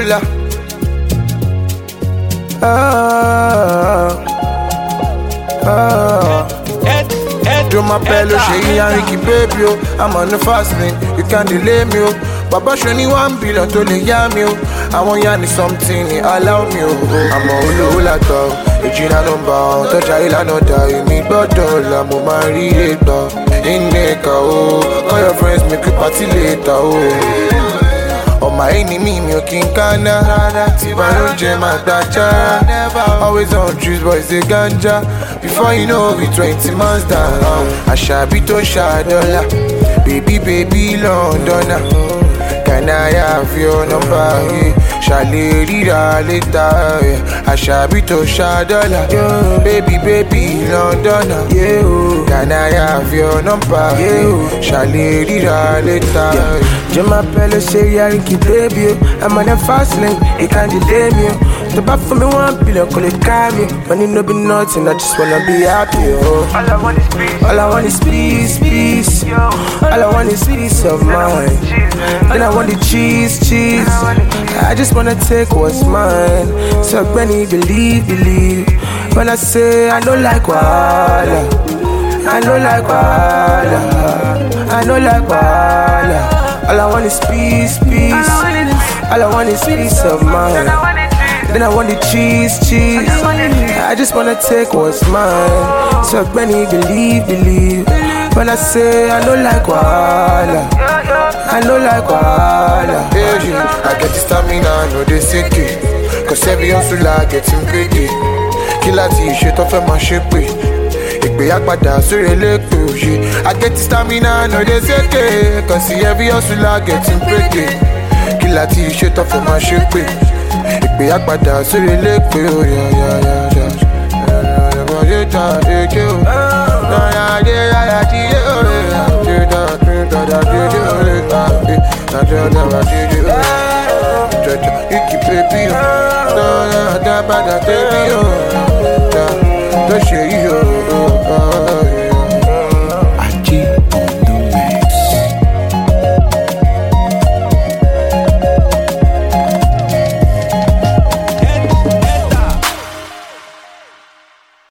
Coca-Cola. Do my bello, she and Ricky baby, oh. I'm on the fast lane, you can't delay me, oh. Baba show me 1 billion to lay me, oh. I want ya need something, allow me, oh. I'm a hula dog, Regina number, touch a hill and die. Me bottle, I'm on my reader. In Neka, oh. Call your friends, make you party later, oh. Oh my enemy, me king kana. Tibano jam my dacha. Always on juice, boys the ganja. Before you know it, 20 months down. I shall be to Shadola. Baby, Londona. Can I have your number? Shall read later? I shall be to Shadola. Baby, Londona. Can I have your number? Shall read later? Jema Pele say ya Ricky baby, I'm on the fast lane, it can't delay me. The back for me 1 billion, call it carry. Money no be nothing, I just wanna be happy, oh. All I want is peace. All I want is peace. All I want is peace of mind. Then I want the cheese. I just wanna take what's mine. So Benny, believe. When I say I don't like wahala, I don't like wahala. All I want is peace. All I want is peace of mind. Then I want the cheese. I just wanna take what's mine. So Benny, believe. When I say I don't like wahala, I don't like wahala. I get the stamina, no they sick it. Cause every hustler getting paid. Killer t-shirt off of my shape. Ìpè àpàdà sórí elépo òye. I get the stamina, no dey seke. Cause every hustler getting paid. Killer t-shirt off of my shape. Ìpè àpàdà sórí elépo òye. Baby,